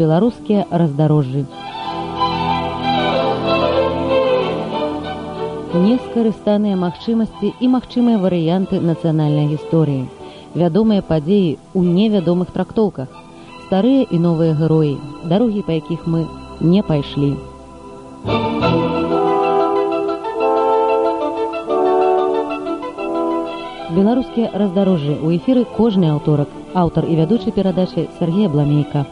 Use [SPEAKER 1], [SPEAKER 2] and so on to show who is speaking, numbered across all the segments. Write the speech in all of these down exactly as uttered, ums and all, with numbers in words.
[SPEAKER 1] беларускія раздарожжы. Нескарыстаныя магчымасці і магчымыя варыянты нацыянальнай гісторыі. Вядомыя падзеі ў невядомых трактоўках. Старыя і новыя героі, дарогі, па якіх мы не пайшлі. Беларускія раздарожжы ў эфіры кожны аўторак. Аўтар і вядучы перадачы Сергей Абламейка.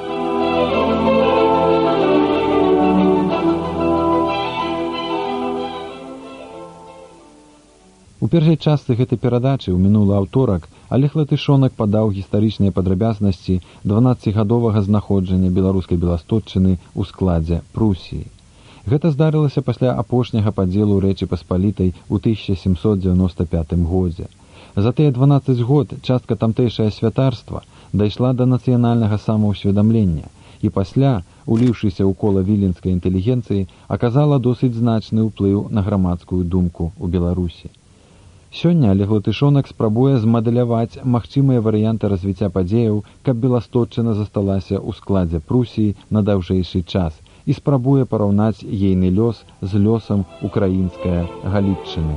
[SPEAKER 2] У першай частцы гэтай перадачы ў мінулы аўторак Олег Латышонак падаў гістарычныя падрабязнасці дванаццацігадовага знаходжання беларускай Беластотчыны ў складзе Прусіі. Гэта здарылася пасля апошняга падзелу Рэчы Паспалітай у тысяча сямсот дзевяноста пятым годзе. За тыя дванаццаць год частка тамтэйшае святарства дайшла да нацыянальнага самаўсведамлення і пасля, уліўшыся ў кола віленскай інтэлігенцыі, аказала досыць значны ўплыў на грамадскую думку ў Беларусі. Сёння Олег Латышонак спрабуе змадэляваць магчымыя варыянты развіцця падзеяў, каб Беластотчына засталася ў складзе Прусіі на даўжэйшы час і спрабуе параўнаць ейны лёс з лёсам украінскае Галіччыны.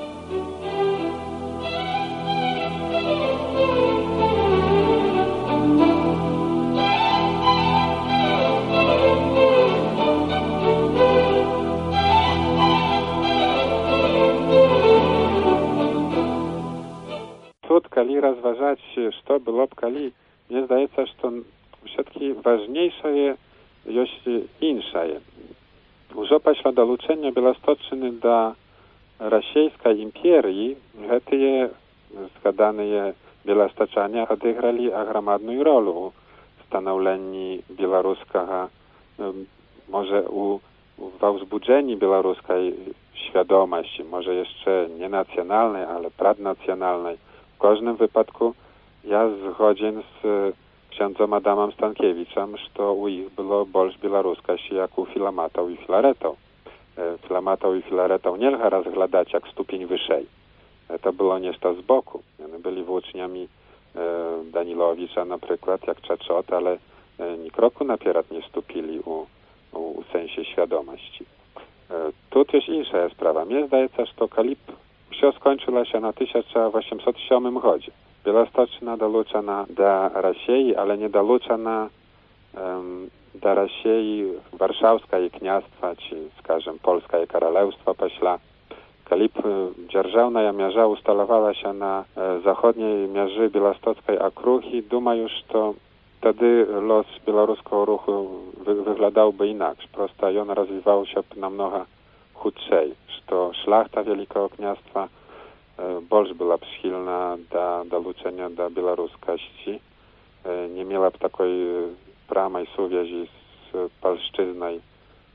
[SPEAKER 3] Калі разважаць, што было б калі, мне здаецца, што ўсё-такі важнейшае ёсць іншае. Ужо пасля далучэння Беластотчыны да расійскай імперыі гэтыя згаданыя беластачане адыгралі аграмадную ролю ў станаўленні беларускага, можа, у ва ўзбуджэнні беларускай świadomości, może jeszcze nie nacjonalnej, ale pradnacjonalnej. W każdym wypadku ja zgodzien z księdzem Adamem Stankiewiczem, że u ich było больше białoruskości jak u Filamatów i Filaretów. Filamatów i Filaretów nie lga rozglądać jak stupień wyżej. To było nešto z boku. Oni byli włóczniami Danilowicza na przykład, jak Czaczot, ale ni kroku napierad nie stupili u, u, u sensie świadomości. Tu też inna sprawa. Mnie zdaje się, że kalip все skończyło się na tysiąc osiemset siódmym godzie. Białostoczna dolучена do Rosji, ale nie dolучена um, do Rosji Warszawskie kniastwa, czy, скажем, Polskie Królestwo pośla. Kalip dzierżawna mierza ustalowała się na e, zachodniej mierzy białostockiej okrugi, думаю, że wtedy los białoruskiego ruchu wy, wyglądałby inaczej. Prosto on rozwijał się namnogo chudszej, że szlachta Wielkiego Kniastwa e, больше była przychylna do dolучenia do białoruskości. E, nie miałaby takiej pramej suwiezi z polszczyzną e,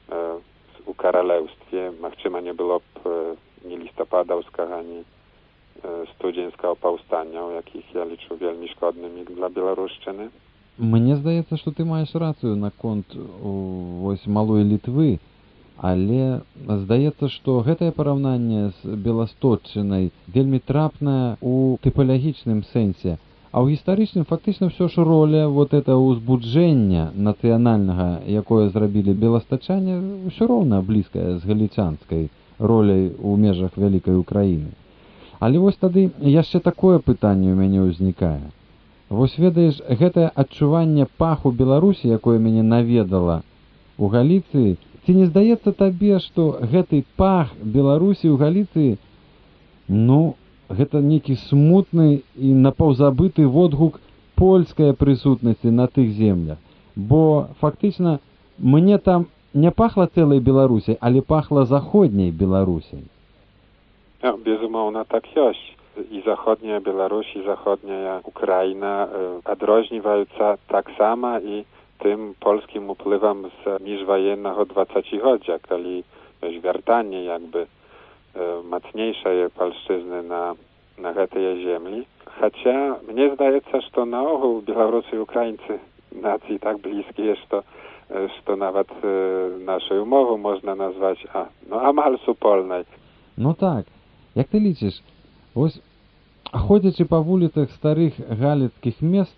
[SPEAKER 3] u Królestwie. Machczyma nie byłoby ni listopadowskiego, ani e, studzienskiego powstania, jakich ja liczę wielmi szkodnymi dla Białoruszczyny.
[SPEAKER 2] Мне здаецца, што ты маеш рацыю наконт вось малой Літвы, але здаецца, што гэтае параўнанне з Беластотчынай вельмі трапнае ў тыпалагічным сэнсе, а ў гістарычным фактычна ўсё ж роля вот это ўзбуджэння нацыянальнага, якое зрабілі беластачане, ўсё роўна блізкая з галічанскай роляй у межах вялікай Украіны. Але вось тады яшчэ такое пытанне ў мяне ўзнікае. Вось ведаеш, гэтае адчуванне паху Беларусі, якое мяне наведала у Галіцыі, ці не здаецца табе, што гэты пах Беларусі ў Галіцыі, ну, гэта нейкі смутны і напаўзабыты водгук польскай прысутнасці на тых землях. Бо фактычна мне там не пахла цэлай Беларусі, але пахла заходняй Беларусі.
[SPEAKER 3] No, безумоўна, так ёсць. I zachodnia Białoruś, i zachodnia Ukraina e, odróżniająca tak samo i tym polskim upływem z międzywojennego dwudziestolecia, kiedy zwiertanie jakby e, mocniejsze polszczyzny na, na tej ziemi. Chociaż mnie zdaje się, że na ogół Białorusy i Ukraińcy nacji tak bliskie, że, że nawet e, naszą umowę można nazwać a, no, amal supolnej.
[SPEAKER 2] No tak, jak ty liczysz? Вось, ходзячы па вуліцах старых галіцкіх месцаў,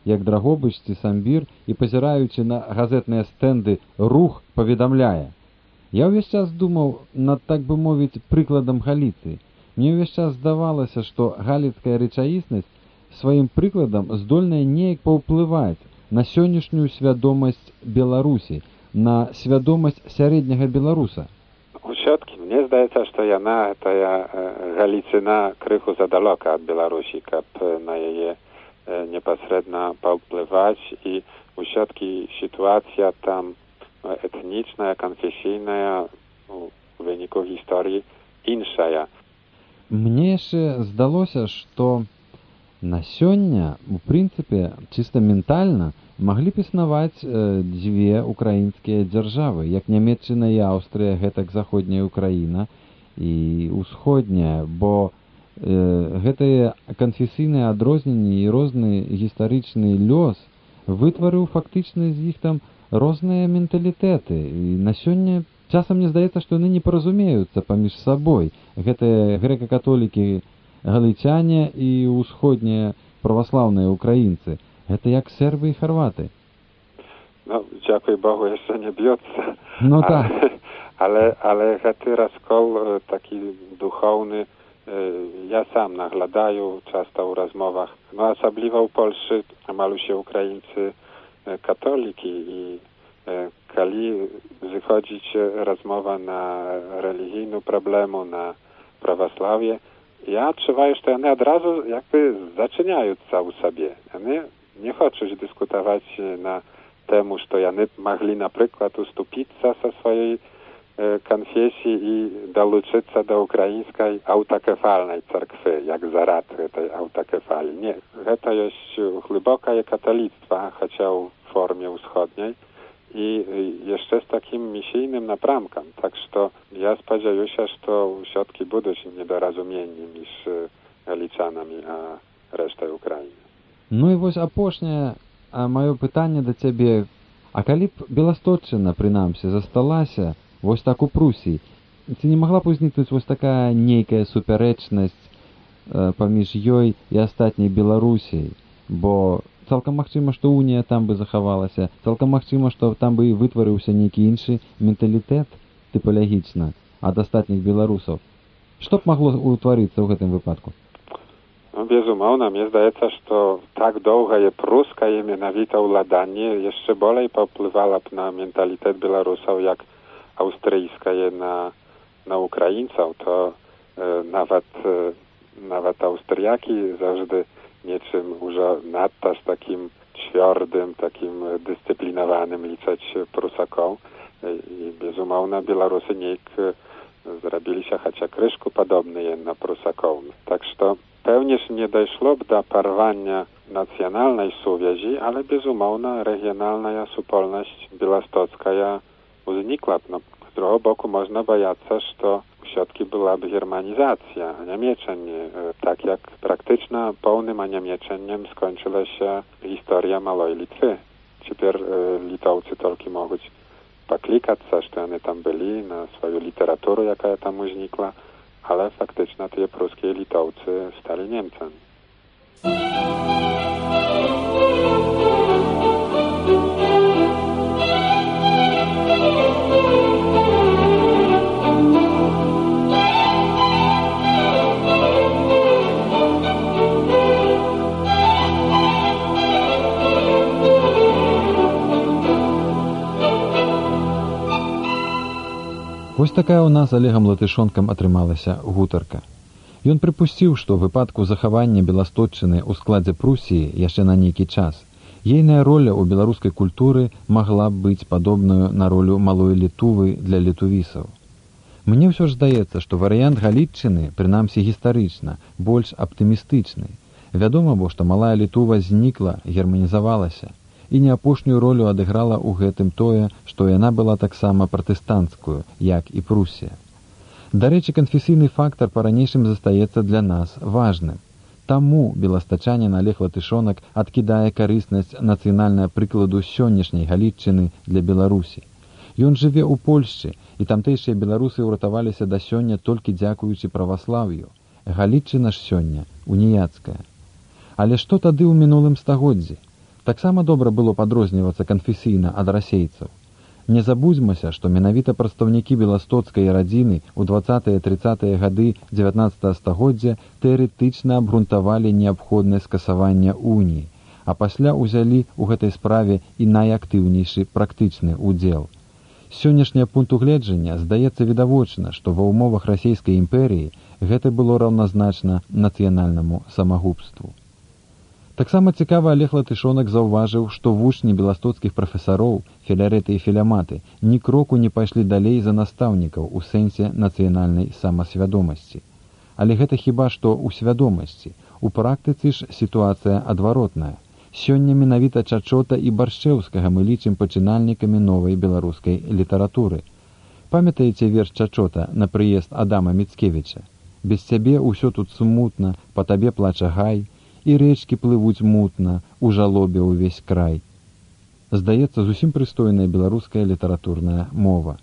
[SPEAKER 2] як Драгобыч ці Самбір, і, пазіраючы на газетныя стэнды, рух паведамляе. Я ўвесь час думаў над, так бы мовіць, прыкладам Галіцыі. Мне ўвесь час здавалася, што галіцкая рэчаіснасць сваім прыкладам здольная неяк паўплываць на сённяшнюю свядомасць Беларусі, на свядомасць сярэдняга беларуса.
[SPEAKER 3] Усё-таки мне здаецца, што яна, тая Галіцына, крыху задалёка ад Беларусі, каб на яе непасрэдна паўплываць, і усё-таки сітуацыя там этнічная, канфесійная у выніку гісторыі іншая.
[SPEAKER 2] Мне яшчэ здалося, што на сёння, у прынцыпе, чыста ментальна маглі б існаваць э, дзве украінскія дзяржавы, як Нямецчына і Аўстрыя, гэтак заходняя Украіна і усходняя, бо э, гэтыя канфесійныя адрозненні і розны гістарычны лёс вытварыў фактычна з іх там розныя менталітэты. І на сёння часам мне здаецца, што яны не паразумеюцца паміж сабой. Гэтыя грэка-католікі галычане і ўсходнія праваслаўныя украінцы. Гэта як сербы і харваты.
[SPEAKER 3] Ну, дзякуй Богу, яшчэ не б'ецца.
[SPEAKER 2] Ну так.
[SPEAKER 3] Але, але гэты раскол такі духоўны, я сам наглядаю часта ў размовах. Ну, асабліва ў Польшчы амаль усе украінцы католікі, і калі зыходзіць размова на рэлігійную праблему, на праваслаўе, я адчуваю, што яны адразу як бы зачыняюцца ў сабе. Яны не хочуць дыскутаваць на тэму, што яны маглі, напрыклад, уступіцца са сваёй э, канфесіі і далучыцца да ўкраінскай аўтакефальнай царквы, як зарад гэтай аўтакефалі. Не, гэта ёсць глыбокае каталіцтва, хаця ў форме ўсходняй, і яшчэ з такім місійным напрамкам. Так што я спадзяюся, што ўсё-таки будуць недаразуменні між галічанамі а рэштай Украіны.
[SPEAKER 2] Ну і вось апошняе маё пытанне да цябе. А калі б Беласточчына, прынамсі, засталася вось так у Прусіі, ці не магла б узнікнуць вось такая нейкая супярэчнасць э, паміж ёй і астатняй Беларусіяй? Бо цалкам магчыма, што унія там бы захавалася, цалкам магчыма, што там бы і вытварыўся нейкі іншы менталітэт тыпалагічна ад астатніх беларусаў. Што б магло ўтварыцца ў гэтым выпадку?
[SPEAKER 3] Ну, безумоўна, мне здаецца, што так доўгае прускае менавіта ўладанне яшчэ болей паўплывала б на менталітэт беларусаў, як аўстрыйскае на, на украінцаў. То э, нават, э, нават аўстрыякі заўжды nieczym уже надто z takim twardym, takim dyscyplinowanym liczać Prusaką. I bezumownie Białorusy niejk zrobili się chociaż kryszku podobny na Prusaką. Tak że pełnież nie doszło do porwania nacjonalnej suwiezi, ale bezumownie regionalna supolność białostocka uznikła. No, z drugiego boku można bać się, że все-таки была бы германизация, анямечанне, так як практычна поўным анямечаннем скончылася гісторыя малой Літвы. Цяпер э, літоўцы толькі могуць паклікацца, што яны там былі, на сваю літаратуру, якая там узнікла, але фактычна тыя прускія літоўцы сталі немцамі.
[SPEAKER 2] Вось такая ў нас з Олегам Латышонкам атрымалася гутарка. Ён прыпусціў, што ў выпадку захавання Беласточчыны ў складзе Прусіі яшчэ на нейкі час ейная роля ў беларускай культуры магла б быць падобную на ролю малой Літувы для літувісаў. Мне ўсё ж здаецца, што варыянт Галіччыны, прынамсі гістарычна, больш аптымістычны. Вядома, бо што малая Літува знікла, германізавалася, і не апошнюю ролю адыграла ў гэтым тое, што яна была таксама пратэстанцкую, як і Прусія. Дарэчы, канфесійны фактар па-ранейшым застаецца для нас важным. Таму беластачанін Олег Латышонак адкідае карыснасць нацыянальнага прыкладу сённяшняй Галіччыны для Беларусі. Ён жыве ў Польшчы, і тамтэйшыя беларусы ўратаваліся да сёння толькі дзякуючы праваслаўю. Галіччына ж сёння уніяцкая. Але што тады ў мінулым стагоддзі? Таксама добра было падрознівацца канфесійна ад расейцаў. Не забудзьмася, што менавіта прадстаўнікі беластоцкай радзіны ў дваццатыя-трыццатыя гады дзевятнаццатага стагоддзя тэарэтычна абгрунтавалі неабходнае скасаванне уніі, а пасля ўзялі ў гэтай справе і найактыўнейшы практычны ўдзел. З сённяшняга пункту гледжання здаецца відавочна, што ва ўмовах расійскай імперыі гэта было раўназначна нацыянальнаму самагубству. Таксама цікава Алег Латышонак заўважыў, што вучні беластоцкіх прафесароў, філярэты і філяматы ні кроку не пайшлі далей за настаўнікаў у сэнсе нацыянальнай самасвядомасці. Але гэта хіба што ў свядомасці. У практыцы ж сітуацыя адваротная. Сёння менавіта Чачота і Баршчэўскага мы лічым пачынальнікамі новай беларускай літаратуры. Памятаеце верш Чачота на прыезд Адама Міцкевіча? «Без цябе ўсё тут смутна, па табе плача гай, і рэчкі плывуць мутна, у жалобе ўвесь край». Здаецца, зусім прыстойная беларуская літаратурная мова.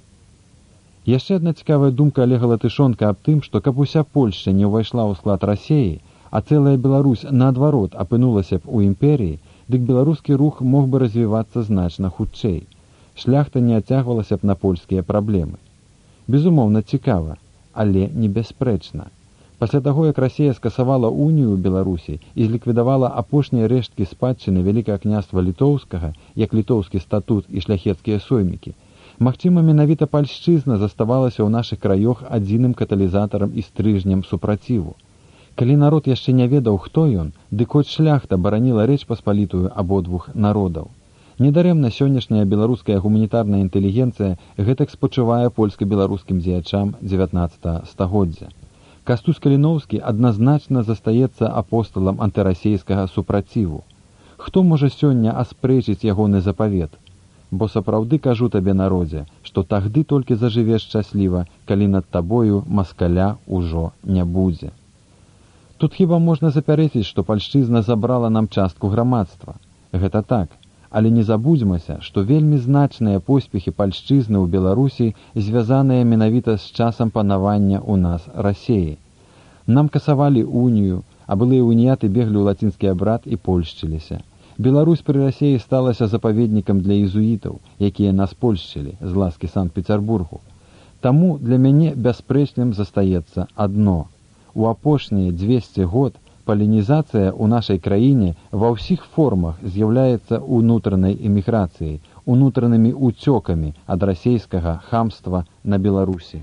[SPEAKER 2] Яшчэ адна цікавая думка Алега Латышонка аб тым, што каб уся Польшча не ўвайшла ў склад Расеі, а цэлая Беларусь, наадварот, апынулася б у імперіі, дык беларускі рух мог бы развівацца значна хутчэй. Шляхта не ацягвалася б на польскія праблемы. Безумоўна, цікава, але небяспрэчна. Пасля таго, як Расія скасавала унію ў Беларусі і зліквідавала апошнія рэшткі спадчыны Вялікага княства Літоўскага, як літоўскі статут і шляхецкія соймікі, магчыма, менавіта пальшчызна заставалася ў нашых краёх адзіным каталізатарам і стрыжнем супраціву. Калі народ яшчэ не ведаў, хто ён, дык хоць шляхта бараніла Рэч Паспалітую абодвух народаў. Недарэмна сённяшняя беларуская гуманітарная інтэлігенцыя гэтак спачувае польска-беларускім дзеячам дзевятнаццатага стагоддзя. Кастусь Каліноўскі адназначна застаецца апосталам антырасейскага супраціву. Хто можа сёння аспрэчыць ягоны запавет? Бо сапраўды кажу табе, народзе, што тагды толькі зажывеш шчасліва, калі над табою маскаля ўжо не будзе. Тут хіба можна запярэціць, што пальшчызна забрала нам частку грамадства. Гэта так, але не забудзьмася, што вельмі значныя поспехі пальшчызны ў Беларусі звязаныя менавіта з часам панавання ў нас Расеі. Нам касавалі унію, а былыя уніяты беглі ў лацінскі абрад і польшчыліся. Беларусь пры Расеі сталася запаведнікам для езуітаў, якія нас польшчылі з ласкі Санкт-Пецярбургу. Таму для мяне бяспрэчным застаецца адно. У апошнія дзвесце год палінізацыя ў нашай краіне ва ўсіх формах з'яўляецца ўнутранай эміграцыяй, унутранымі ўцёкамі ад расейскага хамства на Беларусі.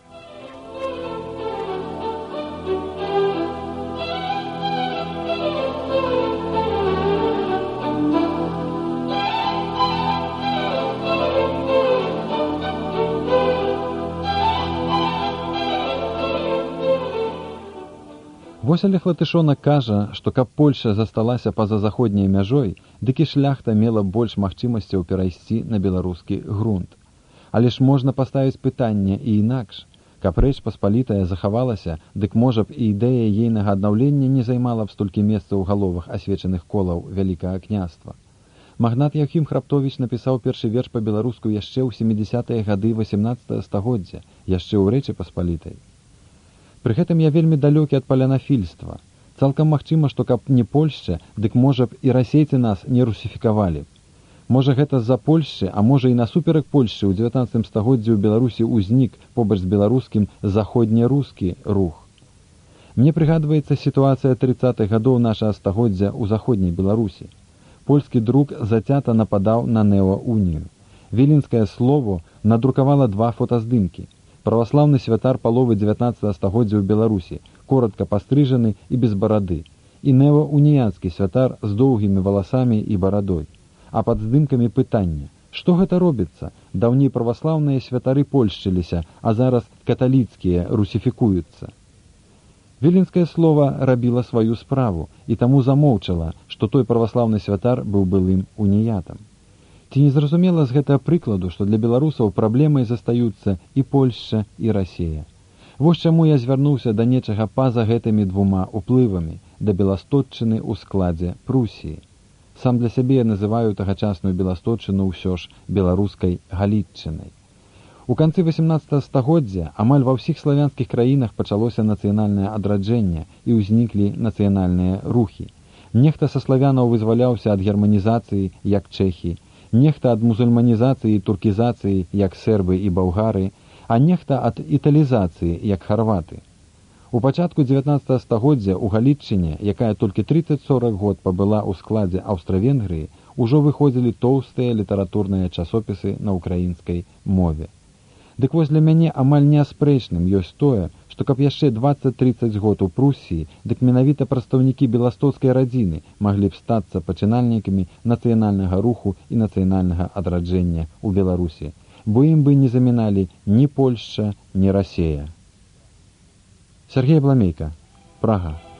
[SPEAKER 2] Вось Алег Латышонак кажа, што каб Польша засталася па-за заходняй мяжой, дык і шляхта мела больш магчымасцяў перайсці на беларускі грунт. Але ж можна паставіць пытанне і інакш. Каб Рэч Паспалітая захавалася, дык можа б і ідэя ейнага аднаўлення не займала б столькі месца ў галовах асвечаных колаў Вялікага княства. Магнат Яўхім Храптовіч напісаў першы верш па-беларуску яшчэ ў сямідзясятыя гады васямнаццатага стагоддзя, яшчэ ў Рэчы Паспалітай. Пры гэтым я вельмі далёкі ад палянафільства. Цалкам магчыма, што каб не Польшча, дык можа б і расейцы нас не русіфікавалі. Можа гэта з-за Польшчы, а можа і насуперак Польшчы ў дзевятнаццатым стагоддзі ў Беларусі ўзнік побач з беларускім заходнерускі рух. Мне прыгадваецца сітуацыя трыццатых гадоў нашага стагоддзя ў заходняй Беларусі. Польскі друк зацята нападаў на неоунію. Віленскае слово надрукавала два фотаздымкі. Праваслаўны святар паловы дзевятнаццатага стагоддзя ў Беларусі, коратка пастрыжаны і без барады, і неоуніянскі святар з доўгімі валасамі і барадой. А пад здымкамі пытання: што гэта робіцца? Даўней праваслаўныя святары польшчыліся, а зараз каталіцкія русіфікуюцца. Віленскае слово рабіла сваю справу і таму замоўчала, што той праваслаўны святар быў былым уніятам. Ці не зразумела з гэтага прыкладу, што для беларусаў праблемай застаюцца і Польшча, і Расея. Вось чаму я звярнуўся да нечага па-за гэтымі двума ўплывамі, да беластотчыны ў складзе Прусіі. Сам для сябе я называю тагачасную беластотчыну ўсё ж беларускай галітчынай. У канцы васямнаццатага стагоддзя амаль ва ўсіх славянскіх краінах пачалося нацыянальнае адраджэнне і ўзніклі нацыянальныя рухі. Нехта са славянаў вызваляўся ад германізацыі, як чэхі, нехта ад мусульманізацыі і туркізацыі, як сербы і болгары, а нехта ад італізацыі, як харваты. У пачатку дзевятнаццатага стагоддзя ў Галічыне, якая толькі трыццаць-сорак год пабыла ў складзе Аўстра-Венгрыі, ужо выходзілі тоўстыя літаратурныя часопісы на ўкраінскай мове. Дык вось для мяне амаль неаспрэчным ёсць тое, што каб яшчэ дваццаць-трыццаць год у Прусіі, дык менавіта прадстаўнікі беластоцкай радзіны маглі б стацца пачынальнікамі нацыянальнага руху і нацыянальнага адраджэння ў Беларусі, бо ім бы не заміналі ні Польшча, ні Расея. Сергей Бламейка, Прага.